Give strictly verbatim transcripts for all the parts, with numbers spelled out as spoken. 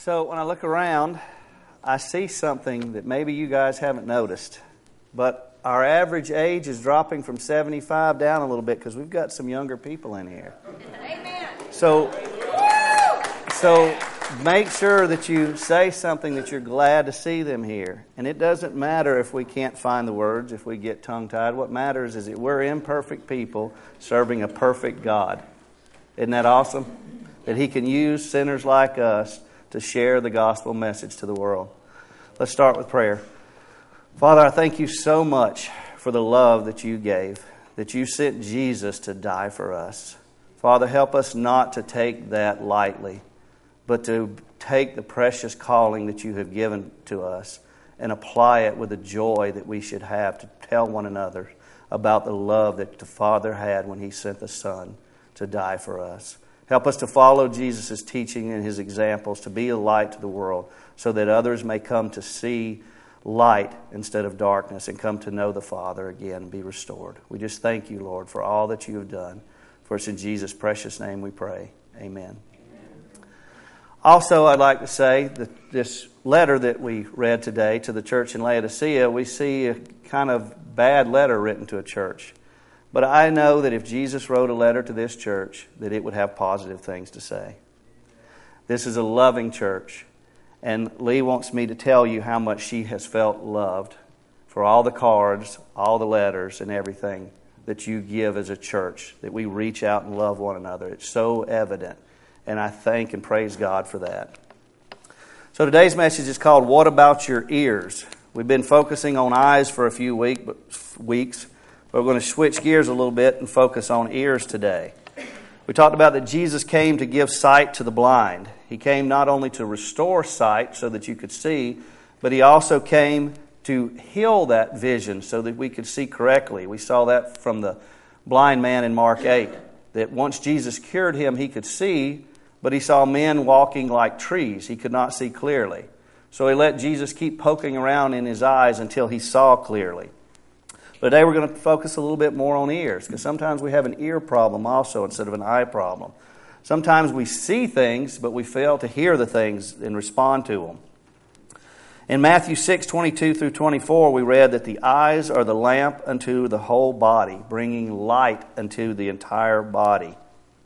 So when I look around, I see something that maybe you guys haven't noticed. But our average age is dropping from seventy-five down a little bit because we've got some younger people in here. Amen. So, so make sure that you say something that you're glad to see them here. And it doesn't matter if we can't find the words, if we get tongue-tied. What matters is that we're imperfect people serving a perfect God. Isn't that awesome? That He can use sinners like us to share the gospel message to the world. Let's start with prayer. Father, I thank you so much for the love that you gave, that you sent Jesus to die for us. Father, help us not to take that lightly, but to take the precious calling that you have given to us and apply it with the joy that we should have to tell one another about the love that the Father had when He sent the Son to die for us. Help us to follow Jesus' teaching and His examples, to be a light to the world so that others may come to see light instead of darkness and come to know the Father again and be restored. We just thank you, Lord, for all that you have done. For it's in Jesus' precious name we pray. Amen. Amen. Also, I'd like to say that this letter that we read today to the church in Laodicea, we see a kind of bad letter written to a church. But I know that if Jesus wrote a letter to this church, that it would have positive things to say. This is a loving church. And Lee wants me to tell you how much she has felt loved for all the cards, all the letters, and everything that you give as a church, that we reach out and love one another. It's so evident. And I thank and praise God for that. So today's message is called, What About Your Ears? We've been focusing on eyes for a few week, weeks. We're going to switch gears a little bit and focus on ears today. We talked about that Jesus came to give sight to the blind. He came not only to restore sight so that you could see, but He also came to heal that vision so that we could see correctly. We saw that from the blind man in Mark eight, that once Jesus cured him, he could see, but he saw men walking like trees. He could not see clearly. So he let Jesus keep poking around in his eyes until he saw clearly. But today we're going to focus a little bit more on ears, because sometimes we have an ear problem also instead of an eye problem. Sometimes we see things, but we fail to hear the things and respond to them. In Matthew six, twenty-two through twenty-four, we read that the eyes are the lamp unto the whole body, bringing light unto the entire body.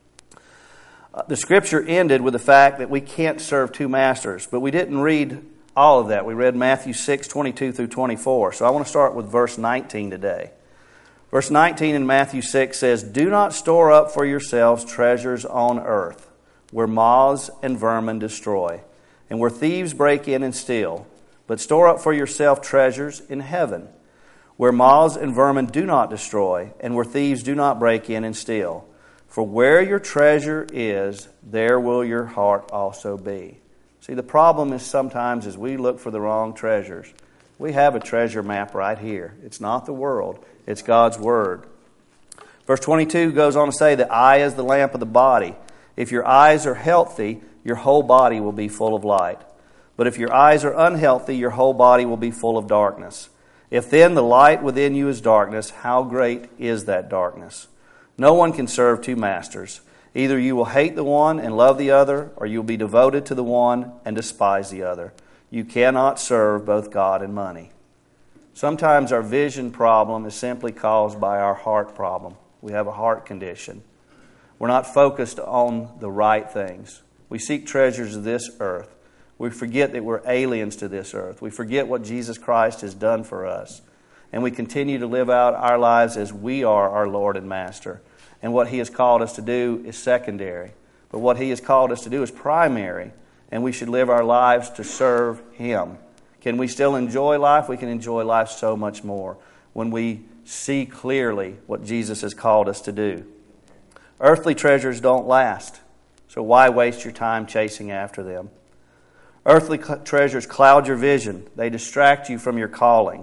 Uh, the scripture ended with the fact that we can't serve two masters, but we didn't read all of that. We read Matthew six, twenty-two through twenty-four. So I want to start with verse nineteen today. Verse nineteen in Matthew six says, Do not store up for yourselves treasures on earth, where moths and vermin destroy, and where thieves break in and steal. But store up for yourself treasures in heaven, where moths and vermin do not destroy, and where thieves do not break in and steal. For where your treasure is, there will your heart also be. See, the problem is sometimes is we look for the wrong treasures. We have a treasure map right here. It's not the world. It's God's Word. Verse twenty-two goes on to say, the eye is the lamp of the body. If your eyes are healthy, your whole body will be full of light. But if your eyes are unhealthy, your whole body will be full of darkness. If then the light within you is darkness, how great is that darkness? No one can serve two masters. Either you will hate the one and love the other, or you will be devoted to the one and despise the other. You cannot serve both God and money. Sometimes our vision problem is simply caused by our heart problem. We have a heart condition. We're not focused on the right things. We seek treasures of this earth. We forget that we're aliens to this earth. We forget what Jesus Christ has done for us. And we continue to live out our lives as we are our Lord and Master. And what He has called us to do is secondary. But what He has called us to do is primary. And we should live our lives to serve Him. Can we still enjoy life? We can enjoy life so much more when we see clearly what Jesus has called us to do. Earthly treasures don't last. So why waste your time chasing after them? Earthly cl- treasures cloud your vision. They distract you from your calling.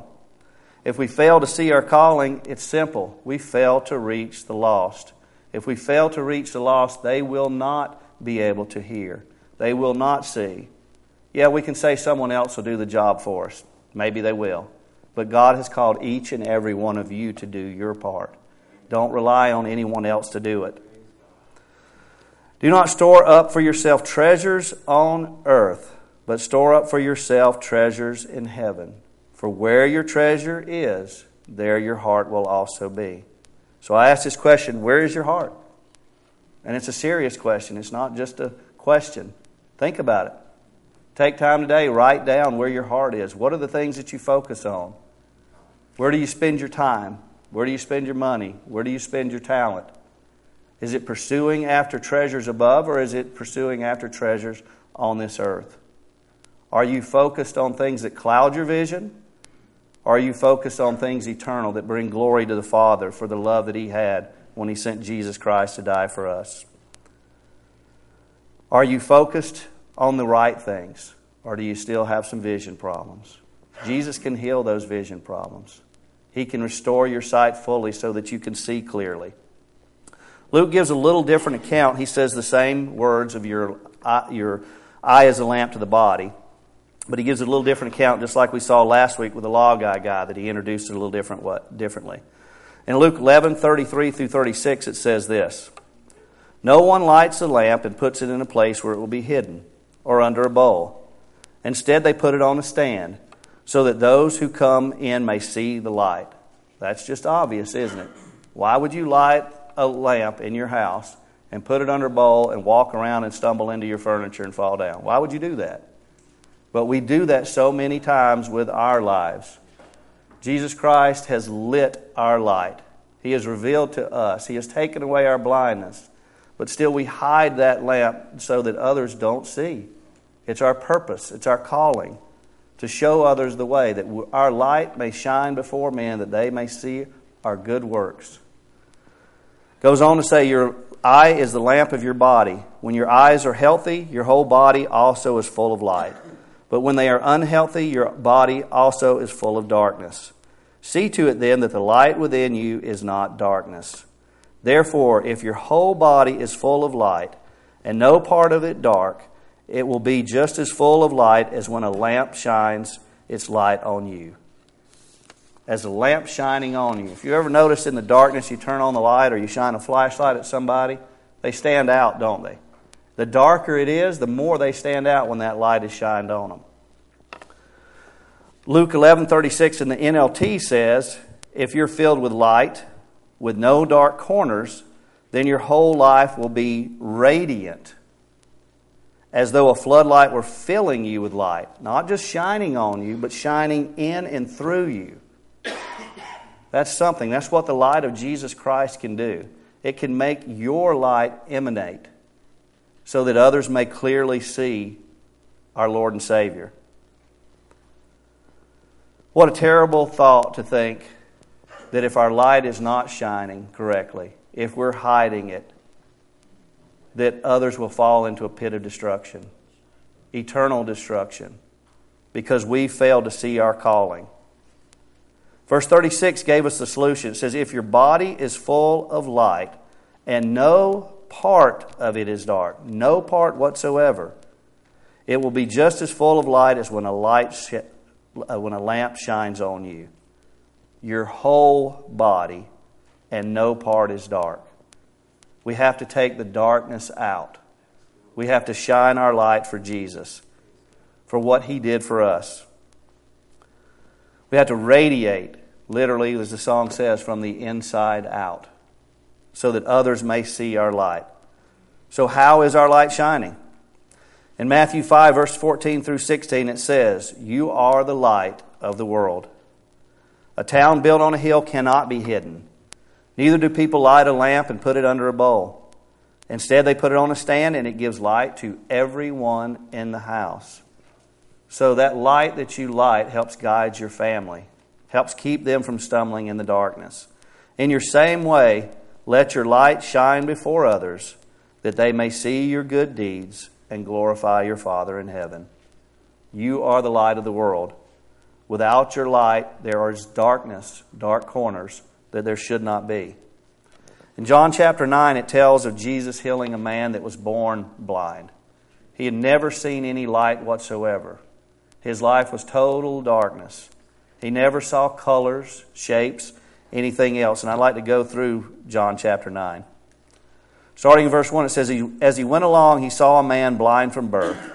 If we fail to see our calling, it's simple. We fail to reach the lost. If we fail to reach the lost, they will not be able to hear. They will not see. Yeah, we can say someone else will do the job for us. Maybe they will. But God has called each and every one of you to do your part. Don't rely on anyone else to do it. Do not store up for yourself treasures on earth, but store up for yourself treasures in heaven. For where your treasure is, there your heart will also be. So I ask this question, where is your heart? And it's a serious question. It's not just a question. Think about it. Take time today, write down where your heart is. What are the things that you focus on? Where do you spend your time? Where do you spend your money? Where do you spend your talent? Is it pursuing after treasures above, or is it pursuing after treasures on this earth? Are you focused on things that cloud your vision? Or are you focused on things eternal that bring glory to the Father for the love that He had when He sent Jesus Christ to die for us? Are you focused on the right things, or do you still have some vision problems? Jesus can heal those vision problems. He can restore your sight fully so that you can see clearly. Luke gives a little different account. He says the same words of your eye, your eye is a lamp to the body, but he gives a little different account, just like we saw last week with the law guy guy that he introduced it a little different what differently. In Luke eleven thirty-three through thirty-six, it says this: "No one lights a lamp and puts it in a place where it will be hidden, or under a bowl. Instead, they put it on a stand, so that those who come in may see the light." That's just obvious, isn't it? Why would you light a lamp in your house and put it under a bowl and walk around and stumble into your furniture and fall down? Why would you do that? But we do that so many times with our lives. Jesus Christ has lit our light. He has revealed to us. He has taken away our blindness. But still we hide that lamp so that others don't see. It's our purpose. It's our calling to show others the way, that our light may shine before men, that they may see our good works. Goes on to say, your eye is the lamp of your body. When your eyes are healthy, your whole body also is full of light. But when they are unhealthy, your body also is full of darkness. See to it then that the light within you is not darkness. Therefore, if your whole body is full of light, and no part of it dark, it will be just as full of light as when a lamp shines its light on you. As a lamp shining on you. If you ever notice in the darkness you turn on the light or you shine a flashlight at somebody, they stand out, don't they? The darker it is, the more they stand out when that light is shined on them. Luke eleven thirty-six in the N L T says, if you're filled with light, with no dark corners, then your whole life will be radiant, as though a floodlight were filling you with light. Not just shining on you, but shining in and through you. That's something. That's what the light of Jesus Christ can do. It can make your light emanate so that others may clearly see our Lord and Savior. What a terrible thought to think that if our light is not shining correctly, if we're hiding it, that others will fall into a pit of destruction, eternal destruction, because we failed to see our calling. Verse thirty-six gave us the solution. It says, if your body is full of light and no part of it is dark, no part whatsoever, it will be just as full of light as when a light sh- uh, when a lamp shines on you. Your whole body and no part is dark. We have to take the darkness out. We have to shine our light for Jesus, for what He did for us. We have to radiate, literally, as the song says, from the inside out, so that others may see our light. So how is our light shining? In Matthew five, verse fourteen through sixteen, it says, you are the light of the world. A town built on a hill cannot be hidden. Neither do people light a lamp and put it under a bowl. Instead, they put it on a stand, and it gives light to everyone in the house. So that light that you light helps guide your family, helps keep them from stumbling in the darkness. In your same way, let your light shine before others, that they may see your good deeds and glorify your Father in heaven. You are the light of the world. Without your light, there is darkness, dark corners that there should not be. In John chapter nine, it tells of Jesus healing a man that was born blind. He had never seen any light whatsoever. His life was total darkness. He never saw colors, shapes, anything else. And I'd like to go through John chapter nine. Starting in verse one, it says, As he went along, he saw a man blind from birth.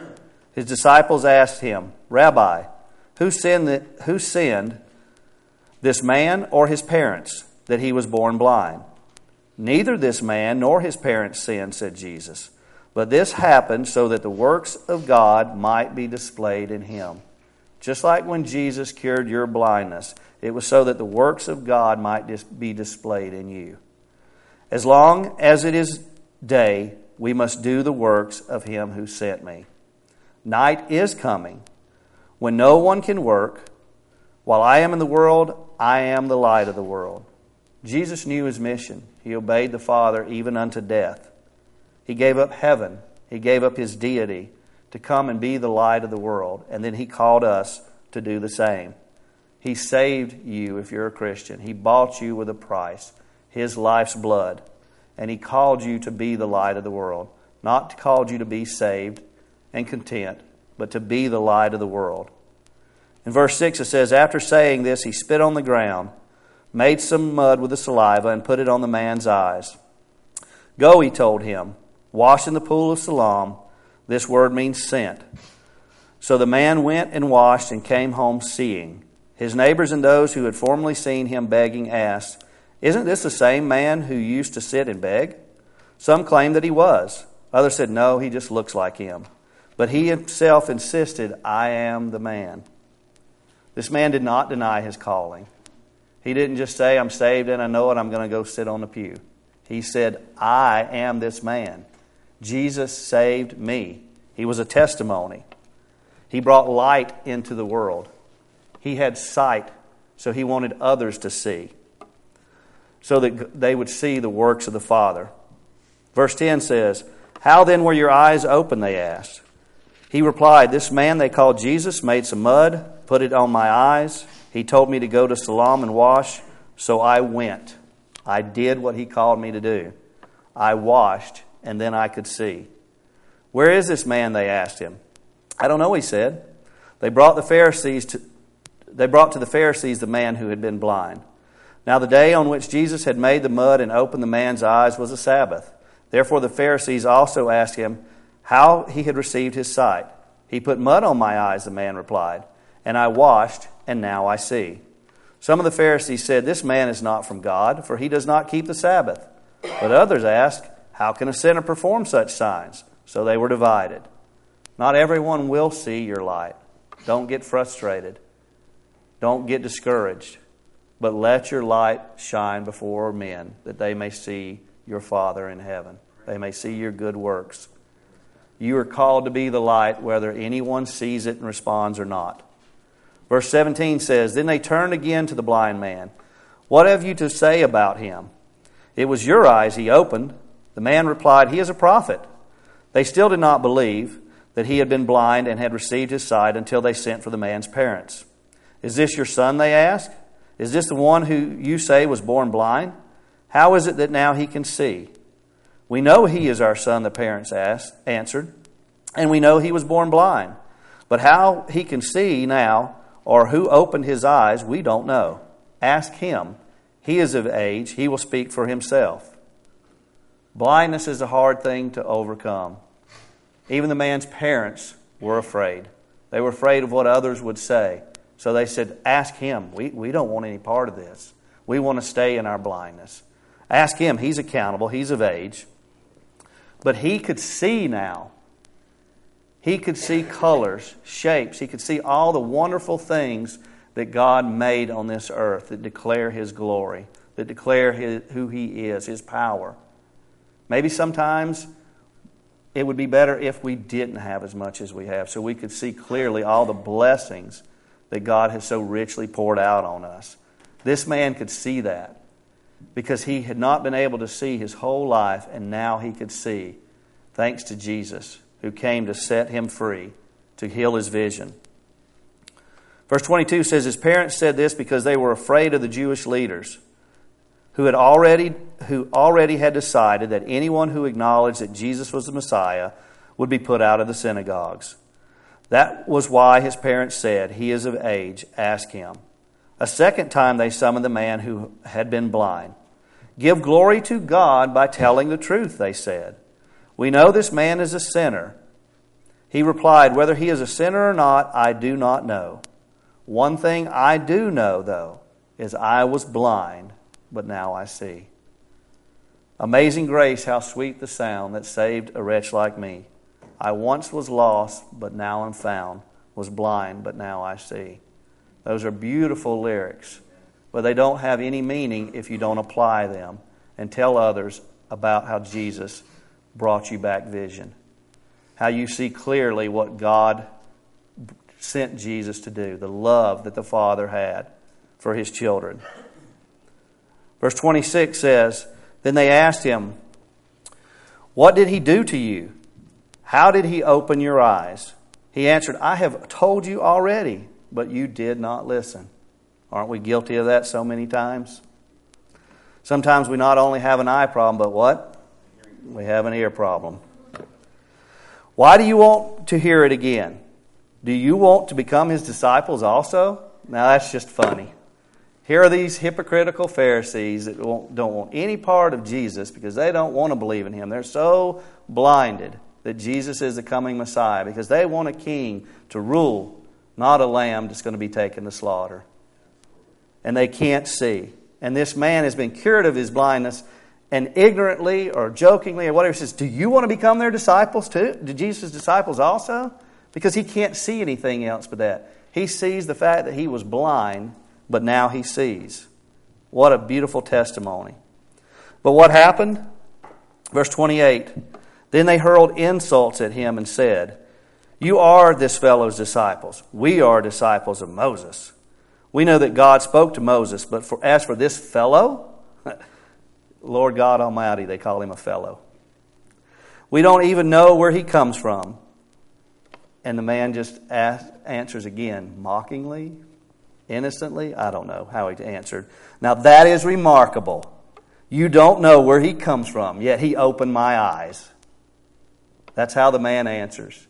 His disciples asked him, Rabbi, who sinned, that, who sinned, this man or his parents, that he was born blind? Neither this man nor his parents sinned, said Jesus. But this happened so that the works of God might be displayed in him. Just like when Jesus cured your blindness, it was so that the works of God might dis- be displayed in you. As long as it is day, we must do the works of him who sent me. Night is coming, when no one can work. While I am in the world, I am the light of the world. Jesus knew his mission. He obeyed the Father even unto death. He gave up heaven. He gave up his deity to come and be the light of the world. And then he called us to do the same. He saved you if you're a Christian. He bought you with a price, his life's blood. And he called you to be the light of the world. Not called you to be saved and content, but to be the light of the world. In verse six it says, after saying this, he spit on the ground, made some mud with the saliva, and put it on the man's eyes. Go, he told him, wash in the pool of Siloam. This word means sent. So the man went and washed and came home seeing. His neighbors and those who had formerly seen him begging asked, isn't this the same man who used to sit and beg? Some claimed that he was. Others said, no, he just looks like him. But he himself insisted, I am the man. This man did not deny his calling. He didn't just say, I'm saved and I know it, I'm going to go sit on the pew. He said, I am this man. Jesus saved me. He was a testimony. He brought light into the world. He had sight, so he wanted others to see, so that they would see the works of the Father. Verse ten says, how then were your eyes open, they asked. He replied, this man they called Jesus made some mud, put it on my eyes. He told me to go to Siloam and wash, so I went. I did what he called me to do. I washed, and then I could see. Where is this man, they asked him. I don't know, he said. They brought the Pharisees to, they brought to the Pharisees the man who had been blind. Now the day on which Jesus had made the mud and opened the man's eyes was a Sabbath. Therefore the Pharisees also asked him how he had received his sight. He put mud on my eyes, the man replied, and I washed, and now I see. Some of the Pharisees said, this man is not from God, for he does not keep the Sabbath. But others asked, how can a sinner perform such signs? So they were divided. Not everyone will see your light. Don't get frustrated. Don't get discouraged. But let your light shine before men, that they may see your Father in heaven. They may see your good works. You are called to be the light, whether anyone sees it and responds or not. Verse seventeen says, then they turned again to the blind man. What have you to say about him? It was your eyes he opened. The man replied, he is a prophet. They still did not believe that he had been blind and had received his sight until they sent for the man's parents. Is this your son, they asked? Is this the one who you say was born blind? How is it that now he can see? We know he is our son, the parents asked, answered, and we know he was born blind. But how he can see now, or who opened his eyes, we don't know. Ask him. He is of age. He will speak for himself. Blindness is a hard thing to overcome. Even the man's parents were afraid. They were afraid of what others would say. So they said, ask him. We, we don't want any part of this. We want to stay in our blindness. Ask him. He's accountable. He's of age. But he could see now. He could see colors, shapes. He could see all the wonderful things that God made on this earth that declare His glory, that declare his, who He is, His power. Maybe sometimes it would be better if we didn't have as much as we have, so we could see clearly all the blessings that God has so richly poured out on us. This man could see that because he had not been able to see his whole life, and now he could see, thanks to Jesus, who came to set him free, to heal his vision. Verse twenty-two says, his parents said this because they were afraid of the Jewish leaders who had already, who already had decided that anyone who acknowledged that Jesus was the Messiah would be put out of the synagogues. That was why his parents said, he is of age, ask him. A second time they summoned the man who had been blind. Give glory to God by telling the truth, they said. We know this man is a sinner. He replied, "Whether he is a sinner or not, I do not know. One thing I do know, though, is I was blind, but now I see." Amazing grace, how sweet the sound that saved a wretch like me. I once was lost, but now am found, was blind, but now I see. Those are beautiful lyrics, but they don't have any meaning if you don't apply them and tell others about how Jesus brought you back vision. How you see clearly what God sent Jesus to do, the love that the Father had for His children. Verse twenty-six says, "Then they asked him, 'What did he do to you? How did he open your eyes?' He answered, 'I have told you already, but you did not listen.'" Aren't we guilty of that so many times? Sometimes we not only have an eye problem, but what? We have an ear problem. "Why do you want to hear it again? Do you want to become his disciples also?" Now that's just funny. Here are these hypocritical Pharisees that don't want any part of Jesus because they don't want to believe in Him. They're so blinded that Jesus is the coming Messiah because they want a king to rule, not a lamb that's going to be taken to slaughter. And they can't see. And this man has been cured of his blindness, and ignorantly or jokingly or whatever says, "Do you want to become their disciples too? Do Jesus' disciples also?" Because he can't see anything else but that. He sees the fact that he was blind, but now he sees. What a beautiful testimony. But what happened? Verse twenty-eight, "Then they hurled insults at him and said, 'You are this fellow's disciples. We are disciples of Moses. We know that God spoke to Moses, but for, as for this fellow,'" Lord God Almighty, they call him a fellow, "we don't even know where he comes from." And the man just asks, answers again, mockingly, innocently. I don't know how he answered. Now that is remarkable. You don't know where he comes from, yet he opened my eyes. That's how the man answers.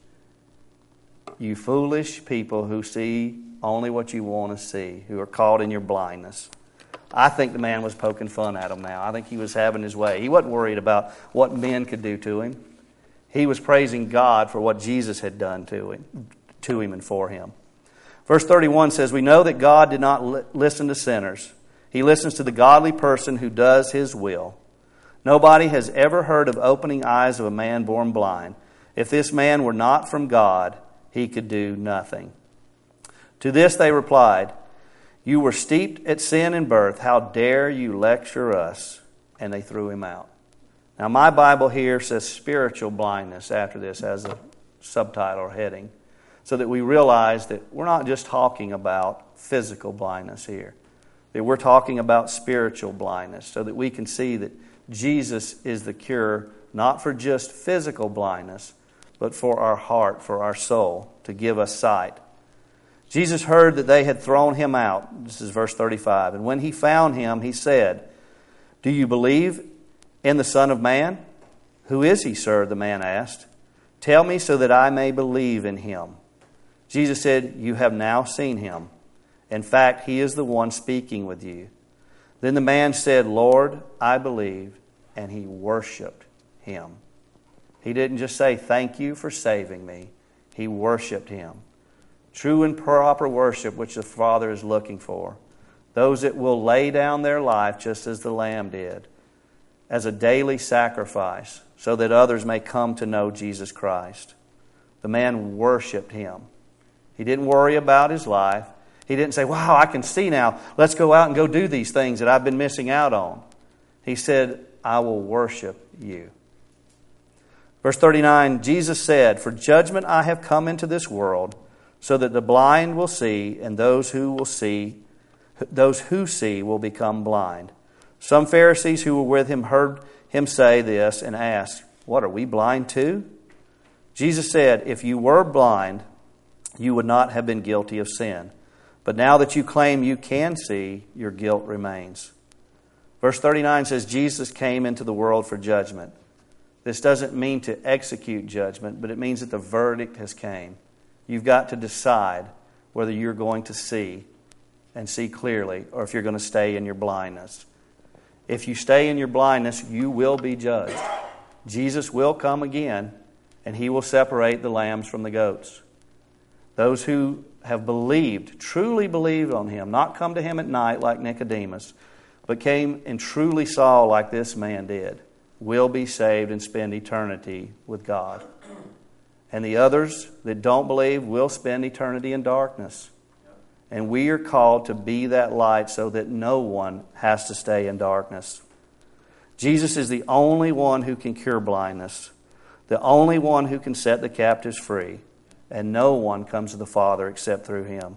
You foolish people who see only what you want to see, who are caught in your blindness. I think the man was poking fun at him now. I think he was having his way. He wasn't worried about what men could do to him. He was praising God for what Jesus had done to him, to him and for him. Verse thirty-one says, "We know that God did not li- listen to sinners. He listens to the godly person who does His will. Nobody has ever heard of opening eyes of a man born blind. If this man were not from God, he could do nothing." To this they replied, "You were steeped at sin in birth. How dare you lecture us?" And they threw him out. Now my Bible here says spiritual blindness after this as a subtitle or heading, so that we realize that we're not just talking about physical blindness here. That we're talking about spiritual blindness, so that we can see that Jesus is the cure, not for just physical blindness, but for our heart, for our soul, to give us sight. Jesus heard that they had thrown him out. This is verse thirty-five. "And when he found him, he said, 'Do you believe in the Son of Man?' 'Who is he, sir?' the man asked. 'Tell me so that I may believe in him.' Jesus said, 'You have now seen him. In fact, he is the one speaking with you.' Then the man said, 'Lord, I believe,' and he worshiped him." He didn't just say, "Thank you for saving me." He worshiped him. True and proper worship, which the Father is looking for. Those that will lay down their life just as the Lamb did, as a daily sacrifice, so that others may come to know Jesus Christ. The man worshiped him. He didn't worry about his life. He didn't say, "Wow, I can see now. Let's go out and go do these things that I've been missing out on." He said, "I will worship you." Verse thirty-nine, Jesus said, "For judgment I have come into this world, so that the blind will see, and those who will see, those who see will become blind." Some Pharisees who were with him heard him say this and asked, "What, are we blind too?" Jesus said, "If you were blind, you would not have been guilty of sin. But now that you claim you can see, your guilt remains." Verse thirty-nine says, Jesus came into the world for judgment. This doesn't mean to execute judgment, but it means that the verdict has came. You've got to decide whether you're going to see and see clearly, or if you're going to stay in your blindness. If you stay in your blindness, you will be judged. Jesus will come again, and He will separate the lambs from the goats. Those who have believed, truly believed on Him, not come to Him at night like Nicodemus, but came and truly saw like this man did, will be saved and spend eternity with God. And the others that don't believe will spend eternity in darkness. And we are called to be that light so that no one has to stay in darkness. Jesus is the only one who can cure blindness, the only one who can set the captives free, and no one comes to the Father except through Him.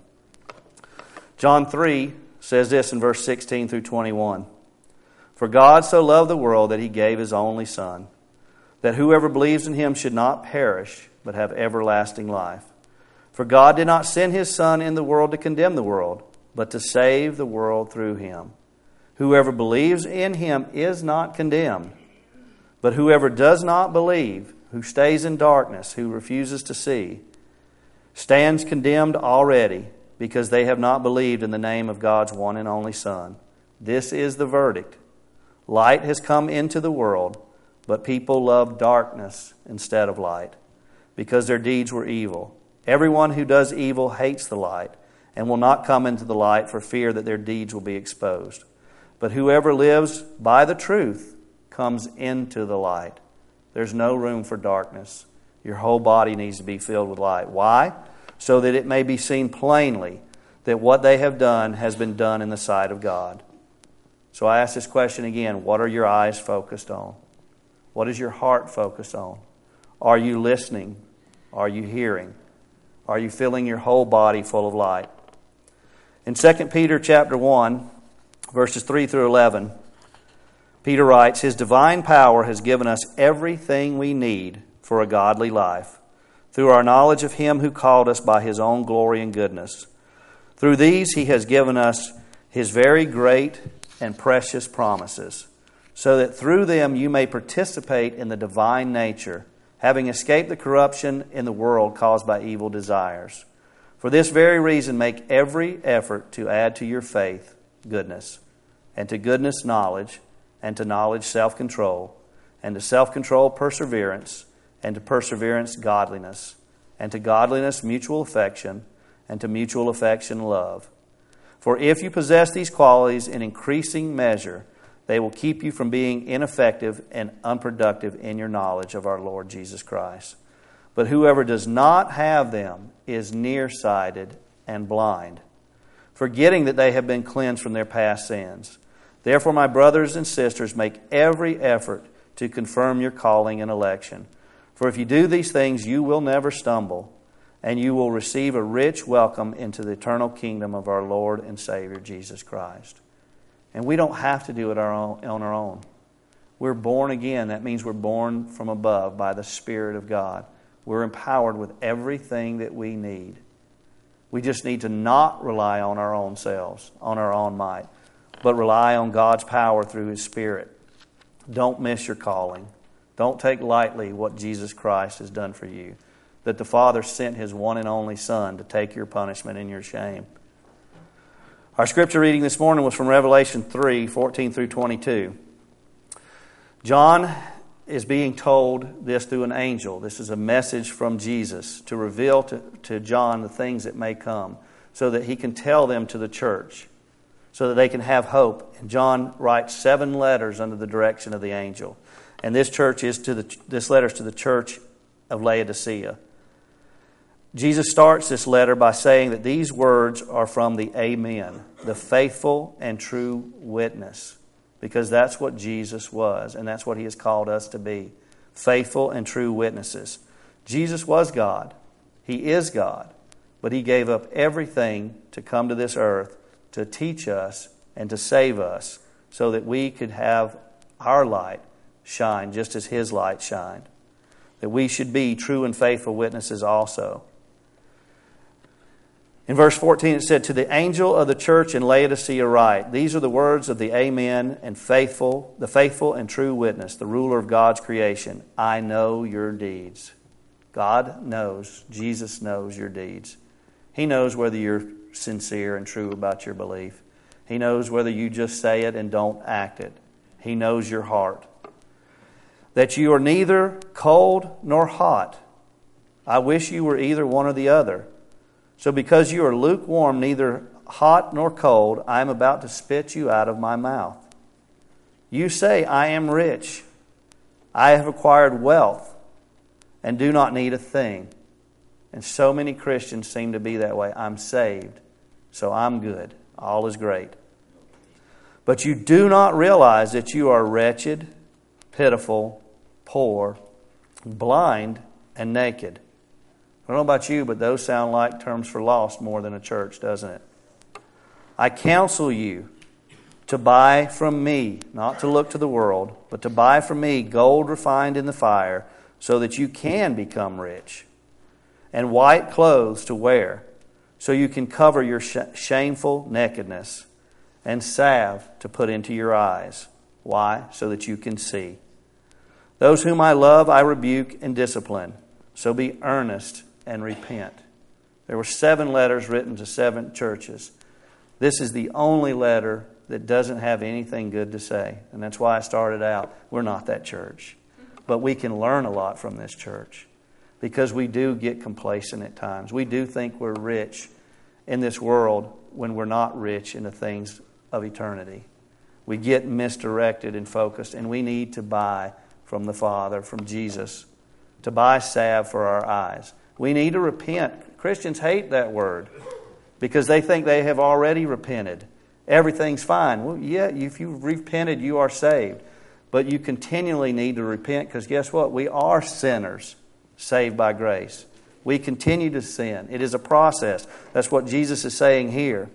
John three says this in verse sixteen through twenty-one. For God so loved the world that He gave His only Son, that whoever believes in Him should not perish, but have everlasting life. For God did not send His Son in the world to condemn the world, but to save the world through Him. Whoever believes in Him is not condemned, but whoever does not believe, who stays in darkness, who refuses to see, stands condemned already, because they have not believed in the name of God's one and only Son. This is the verdict. Light has come into the world, but people love darkness instead of light, because their deeds were evil. Everyone who does evil hates the light, and will not come into the light for fear that their deeds will be exposed. But whoever lives by the truth comes into the light. There's no room for darkness. Your whole body needs to be filled with light. Why? So that it may be seen plainly that what they have done has been done in the sight of God. So I ask this question again. What are your eyes focused on? What is your heart focused on? Are you listening? Are you hearing? Are you filling your whole body full of light? In Second Peter chapter one, verses three through eleven, Peter writes, His divine power has given us everything we need for a godly life, through our knowledge of Him who called us by His own glory and goodness. Through these He has given us His very great and precious promises, so that through them you may participate in the divine nature, having escaped the corruption in the world caused by evil desires. For this very reason, make every effort to add to your faith goodness, and to goodness knowledge, and to knowledge self-control, and to self-control perseverance, and to perseverance godliness, and to godliness mutual affection, and to mutual affection love. For if you possess these qualities in increasing measure, they will keep you from being ineffective and unproductive in your knowledge of our Lord Jesus Christ. But whoever does not have them is nearsighted and blind, forgetting that they have been cleansed from their past sins. Therefore, my brothers and sisters, make every effort to confirm your calling and election. For if you do these things, you will never stumble, and you will receive a rich welcome into the eternal kingdom of our Lord and Savior, Jesus Christ. And we don't have to do it our own, on our own. We're born again. That means we're born from above by the Spirit of God. We're empowered with everything that we need. We just need to not rely on our own selves, on our own might, but rely on God's power through His Spirit. Don't miss your calling. Don't take lightly what Jesus Christ has done for you, that the Father sent His one and only Son to take your punishment and your shame. Our scripture reading this morning was from Revelation three, fourteen through twenty-two. John is being told this through an angel. This is a message from Jesus to reveal to, to John the things that may come, so that he can tell them to the church, so that they can have hope. And John writes seven letters under the direction of the angel. And this church is to the this letter is to the church of Laodicea. Jesus starts this letter by saying that these words are from the Amen, the faithful and true witness, because that's what Jesus was, and that's what He has called us to be, faithful and true witnesses. Jesus was God. He is God, but He gave up everything to come to this earth to teach us and to save us so that we could have our light shine just as His light shined, that we should be true and faithful witnesses also. In verse fourteen it said, To the angel of the church in Laodicea write, These are the words of the Amen and faithful, the faithful and true witness, the ruler of God's creation. I know your deeds. God knows, Jesus knows your deeds. He knows whether you're sincere and true about your belief. He knows whether you just say it and don't act it. He knows your heart. that you are neither cold nor hot. I wish you were either one or the other. So because you are lukewarm, neither hot nor cold, I am about to spit you out of my mouth. You say, I am rich. I have acquired wealth and do not need a thing. And so many Christians seem to be that way. I'm saved, so I'm good. All is great. But you do not realize that you are wretched, pitiful, poor, blind, and naked. I don't know about you, but those sound like terms for lost more than a church, doesn't it? I counsel you to buy from me, not to look to the world, but to buy from me gold refined in the fire, so that you can become rich, and white clothes to wear, so you can cover your sh- shameful nakedness, and salve to put into your eyes. Why? So that you can see. Those whom I love, I rebuke and discipline. So be earnest and repent. There were seven letters written to seven churches. This is the only letter that doesn't have anything good to say. And that's why I started out, we're not that church. But we can learn a lot from this church, because we do get complacent at times. We do think we're rich in this world when we're not rich in the things of eternity. We get misdirected and focused, and we need to buy from the Father, from Jesus, to buy salve for our eyes. We need to repent. Christians hate that word because they think they have already repented. Everything's fine. Well, yeah, if you've repented, you are saved. But you continually need to repent, because guess what? We are sinners saved by grace. We continue to sin. It is a process. That's what Jesus is saying here.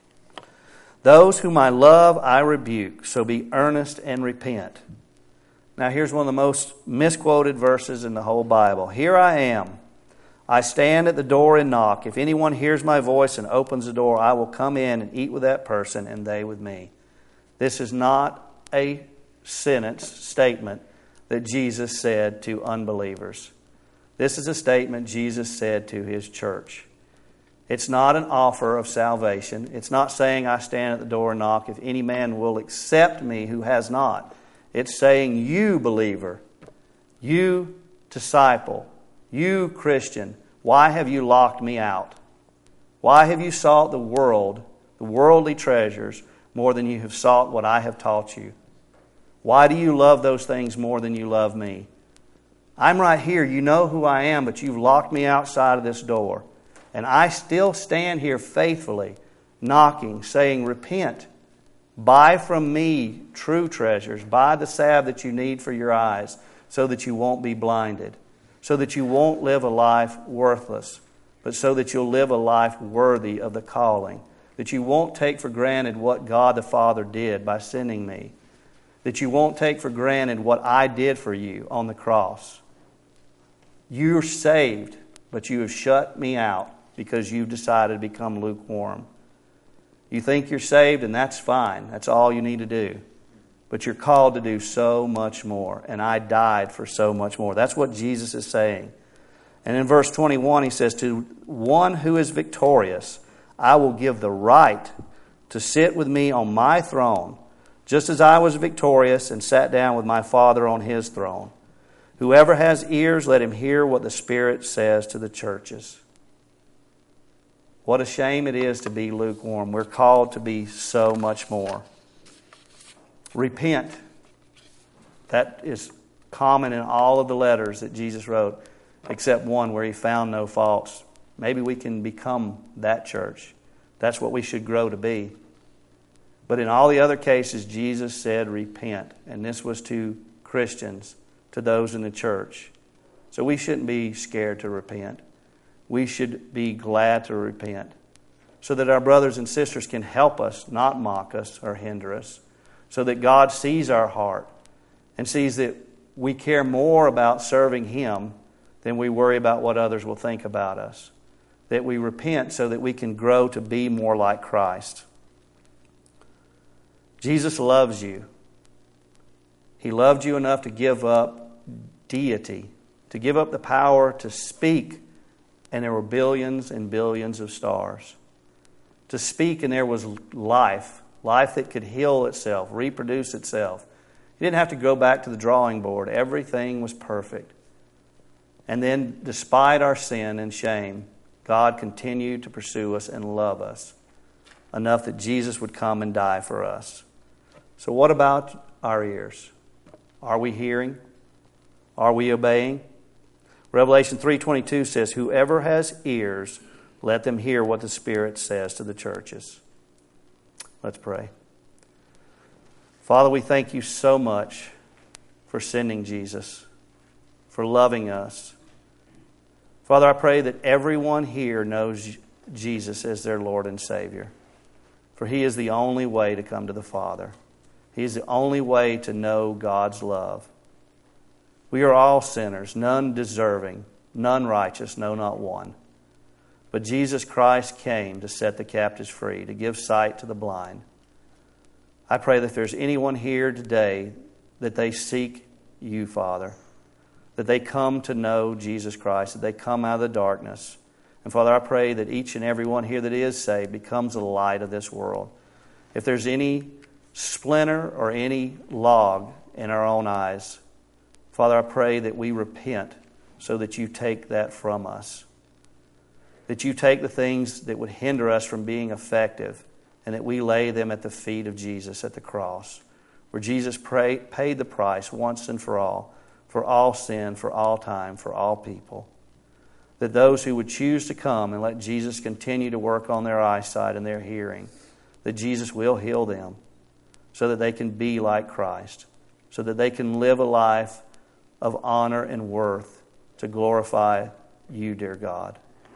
Those whom I love, I rebuke. So be earnest and repent. Now here's one of the most misquoted verses in the whole Bible. Here I am. I stand at the door and knock. If anyone hears my voice and opens the door, I will come in and eat with that person and they with me. This is not a sentence, statement that Jesus said to unbelievers. This is a statement Jesus said to His church. It's not an offer of salvation. It's not saying, I stand at the door and knock. If any man will accept me who has not. It's saying, you believer, you disciple, you Christian, why have you locked me out? Why have you sought the world, the worldly treasures, more than you have sought what I have taught you? Why do you love those things more than you love me? I'm right here. You know who I am, but you've locked me outside of this door. And I still stand here faithfully, knocking, saying, repent. Buy from me true treasures. Buy the salve that you need for your eyes, so that you won't be blinded. So that you won't live a life worthless, but so that you'll live a life worthy of the calling. That you won't take for granted what God the Father did by sending me. That you won't take for granted what I did for you on the cross. You're saved, but you have shut me out because you've decided to become lukewarm. You think you're saved, and that's fine. That's all you need to do. But you're called to do so much more. And I died for so much more. That's what Jesus is saying. And in verse twenty-one, He says, to one who is victorious, I will give the right to sit with me on my throne, just as I was victorious and sat down with my Father on His throne. Whoever has ears, let him hear what the Spirit says to the churches. What a shame it is to be lukewarm. We're called to be so much more. Repent. That is common in all of the letters that Jesus wrote, except one where He found no faults. Maybe we can become that church. That's what we should grow to be. But in all the other cases, Jesus said, repent. And this was to Christians, to those in the church. So we shouldn't be scared to repent. We should be glad to repent, so that our brothers and sisters can help us, not mock us or hinder us. So that God sees our heart and sees that we care more about serving Him than we worry about what others will think about us. That we repent so that we can grow to be more like Christ. Jesus loves you. He loved you enough to give up deity, to give up the power to speak, and there were billions and billions of stars. To speak, and there was life. Life that could heal itself, reproduce itself. He didn't have to go back to the drawing board. Everything was perfect. And then, despite our sin and shame, God continued to pursue us and love us enough that Jesus would come and die for us. So what about our ears? Are we hearing? Are we obeying? Revelation three twenty-two says, whoever has ears, let them hear what the Spirit says to the churches. Let's pray. Father, we thank you so much for sending Jesus, for loving us. Father, I pray that everyone here knows Jesus as their Lord and Savior, for He is the only way to come to the Father. He is the only way to know God's love. We are all sinners, none deserving, none righteous, no, not one. But Jesus Christ came to set the captives free, to give sight to the blind. I pray that if there's anyone here today that they seek you, Father, that they come to know Jesus Christ, that they come out of the darkness. And Father, I pray that each and every one here that is saved becomes the light of this world. If there's any splinter or any log in our own eyes, Father, I pray that we repent so that you take that from us. That you take the things that would hinder us from being effective and that we lay them at the feet of Jesus at the cross, where Jesus pray, paid the price once and for all, for all sin, for all time, for all people. That those who would choose to come and let Jesus continue to work on their eyesight and their hearing, that Jesus will heal them so that they can be like Christ, so that they can live a life of honor and worth to glorify you, dear God.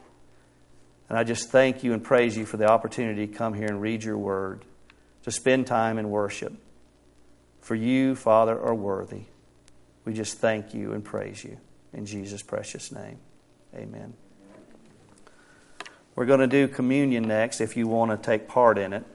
And I just thank you and praise you for the opportunity to come here and read your word, to spend time in worship. For you, Father, are worthy. We just thank you and praise you. In Jesus' precious name, amen. We're going to do communion next if you want to take part in it.